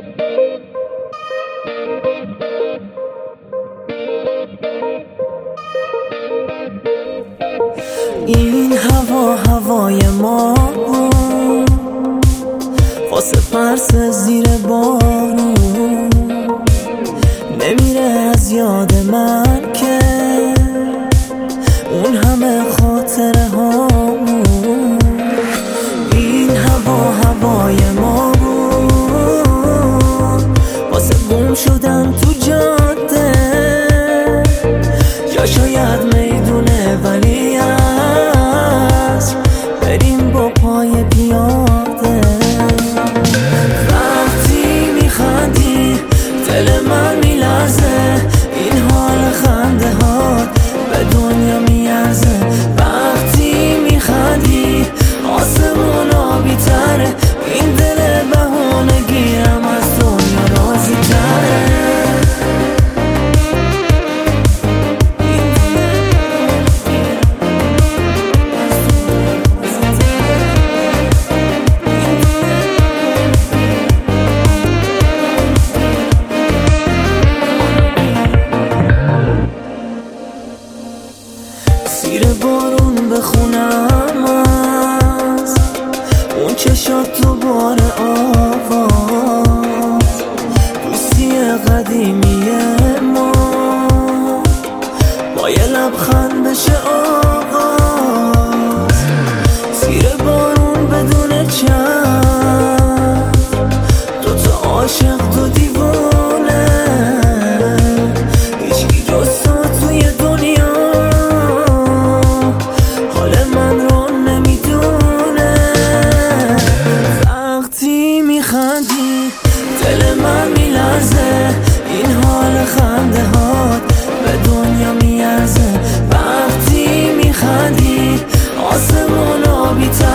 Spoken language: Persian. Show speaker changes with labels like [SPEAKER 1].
[SPEAKER 1] این هوا هوای ما بود واسه فرس زیر بارون، نمیره از یاد من که اون همه خاطره هامون. این هوا هوای ما بود واسه گم شدن تو جاده، یا شاید میدونه ولی هست بریم با پای پیاده. وقتی میخندی دل من میلرزه، این حال خنده هات به دنیا میارزه. وقتی میخندی آسمون آبی تره، این دل بهونه گیرم از دنیا راضی تره. زیر بارون بخونم از اون چشات تو بار آواز، دوستی قدیمی ما با یه لبخند بشه آغاز. زیر بارون بدون چند دوتا عاشق دو دیوانه، هیچکی جز تو توی دنیا حال من رو نمیدونه. وقتی میخندی دل من میلرزه، این حال خنده هات به دنیا میارزه. وقتی میخندی آسمون آبی تره،